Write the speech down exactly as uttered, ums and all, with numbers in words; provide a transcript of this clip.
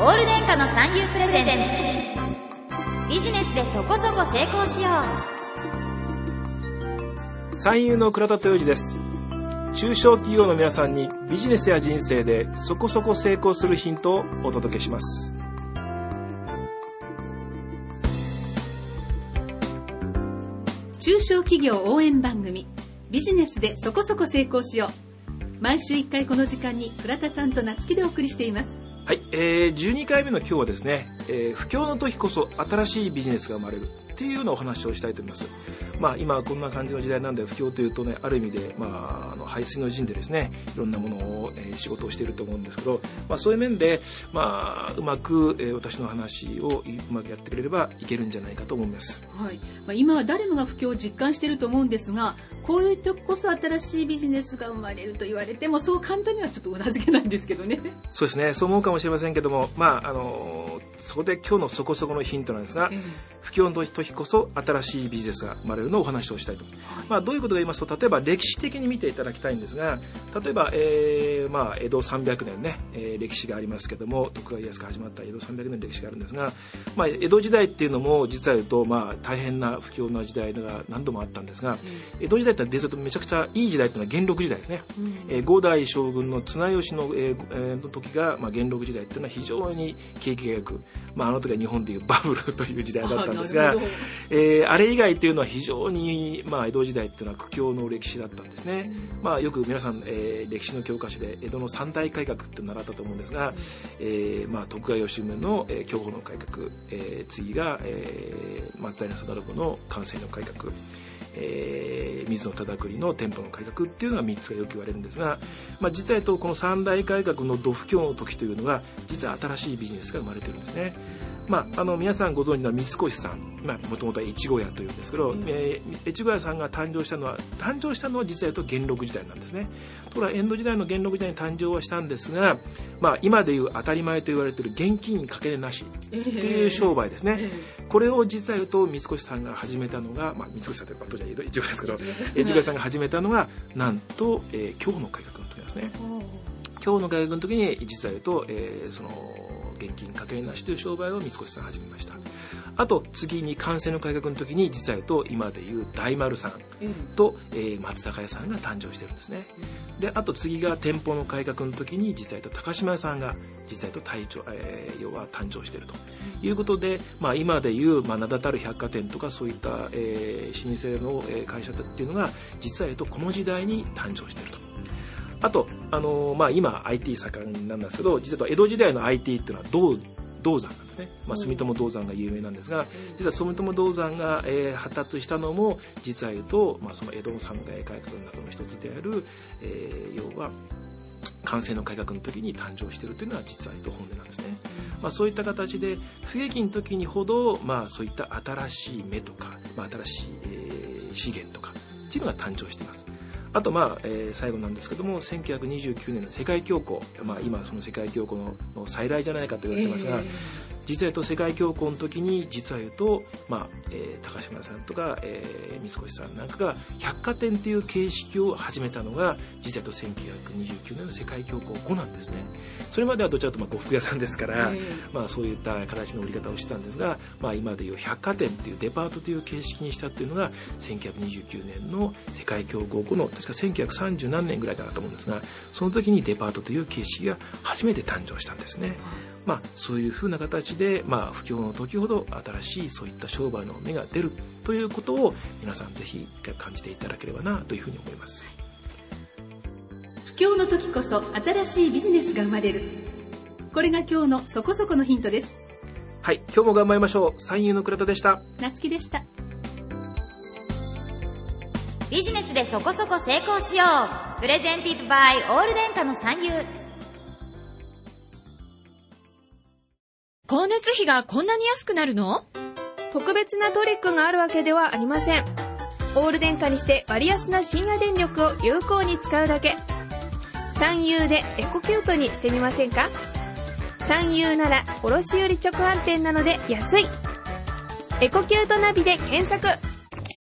オール電化の産業プレゼンツ、ビジネスでそこそこ成功しよう。三遊の倉田豊二です。中小企業の皆さんにビジネスや人生でそこそこ成功するヒントをお届けします。 中小企業応援番組、ビジネスでそこそこ成功しよう。毎週いっかいこの時間に倉田さんと夏希でお送りしています。 はい、えー、じゅうにかいめの今日はですね、えー、不況の時こそ新しいビジネスが生まれるっていうようなお話をしたいと思います。まあ、今こんな感じの時代なんで、不況というとね、ある意味で、まあ、あの排水の陣でですね、いろんなものを、えー、仕事をしていると思うんですけど、まあ、そういう面で、まあ、うまく、えー、私の話をうまくやってくれればいけるんじゃないかと思います。 はい、まあ、今は誰もが不況を実感していると思うんですが、こういう時こそ新しいビジネスが生まれると言われても、そう簡単にはちょっとうなずけないんですけどね。 そうですね、そう思うかもしれませんけども、まあ、あのそこで今日のそこそこのヒントなんですが、えー、不況の時こそ新しいビジネスが生まれるのをお話をしたいと、はい。まあ、どういうことか言いますと、例えば歴史的に見ていただきたいんですが、例えば、えーまあ、江戸さんびゃくねんね、えー、歴史がありますけども、徳川家康が始まった江戸さんびゃくねんの歴史があるんですが、まあ、江戸時代っていうのも実は言うと、まあ、大変な不況な時代が何度もあったんですが、うん、江戸時代って実はめちゃくちゃいい時代っていうのは元禄時代ですね、うん。えー、五代将軍の綱吉の、えー、の時が、まあ、元禄時代っていうのは非常に景気が良く、まあ、あの時は日本でいうバブルという時代だったんですが、あ, えー、あれ以外というのは非常に、まあ、江戸時代っていうのは苦境の歴史だったんですね。まあ、よく皆さん、えー、歴史の教科書で江戸の三大改革って習ったと思うんですが、えーまあ、徳川吉宗の、えー、享保の改革、えー、次が、えー、松平定信の寛政の改革、えー、水野忠栗の店舗の改革っていうのがみっつがよく言われるんですが、まあ、実はとこの三大改革のど不況の時というのが実は新しいビジネスが生まれてるんですね。まあ、あの皆さんご存知の三越さん、まあ、もともとは越後屋というんですけど、うん、えー、越後屋さんが誕生したのは誕生したのは実はと元禄時代なんですね。ところが江戸時代の元禄時代に誕生はしたんですが、まあ、今でいう当たり前と言われている現金かけなしっていう商売ですね、えーえー、これを実は言うと三越さんが始めたのが、まあ、三越さんというと当時は越後屋ですけど、越後屋さんが始めたのがなんと、えー、享保の改革の時なんですね。享保の改革の時に実は言うと、えー、その現金かけなしという商売を三越さん始めました。あと次に寛政の改革の時に実は言うと今でいう大丸さんと、うん、えー、松坂屋さんが誕生してるんですね。であと次が店舗の改革の時に実は言うと高島屋さんが実は言うと隊長、えー、要は誕生しているということで、まあ、今でいう、まあ、名だたる百貨店とかそういった、えー、老舗の会社っていうのが実は言うとこの時代に誕生していると。あと、あのーまあ、今 アイティー 盛んなんですけど、実は江戸時代の アイティー っていうのは銅銅山なんですね。まあ、住友銅山が有名なんですが、実は住友銅山が、えー、発達したのも実は言うと、まあ、その江戸の三大改革の中の一つである、えー、要は寛政の改革の時に誕生しているというのは実は言うと本音なんですね。まあ、そういった形で不景気の時にほど、まあ、そういった新しい芽とか、まあ、新しい、えー、資源とかっていうのが誕生しています。あと、まあえー、最後なんですけども、せんきゅうひゃくにじゅうきゅうねんの世界恐慌、まあ、今その世界恐慌 の, の再来じゃないかと言われてますが、えー、実は言うと世界恐慌の時に実は言うと、まあえー、高島さんとか、えー、三越さんなんかが百貨店という形式を始めたのが実は言うとせんきゅうひゃくにじゅうきゅうねんの世界恐慌後なんですね。それまではどちらかというと呉服屋さんですから、えーまあ、そういった形の売り方をしてたんですが、まあ、今でいう百貨店というデパートという形式にしたっていうのがせんきゅうひゃくにじゅうきゅうねんの世界恐慌後の確かせんきゅうひゃくさんじゅうなんねんぐらいかなと思うんですが、その時にデパートという形式が初めて誕生したんですね。まあ、そういうふうな形で、まあ、不況の時ほど新しいそういった商売の芽が出るということを皆さんぜひ感じていただければなというふうに思います。 不況の時こそ新しいビジネスが生まれる。これが今日のそこそこのヒントです。 はい、今日も頑張りましょう。三遊の倉田でした。 夏希でした。 ビジネスでそこそこ成功しよう。プレゼンティッドバイオール電化の三遊。 光熱費がこんなに安くなるの？ 特別なトリックがあるわけではありません。オール電化にして割安な深夜電力を有効に使うだけ。三遊でエコキュートにしてみませんか？三遊なら卸売直販店なので安い。エコキュートナビで検索。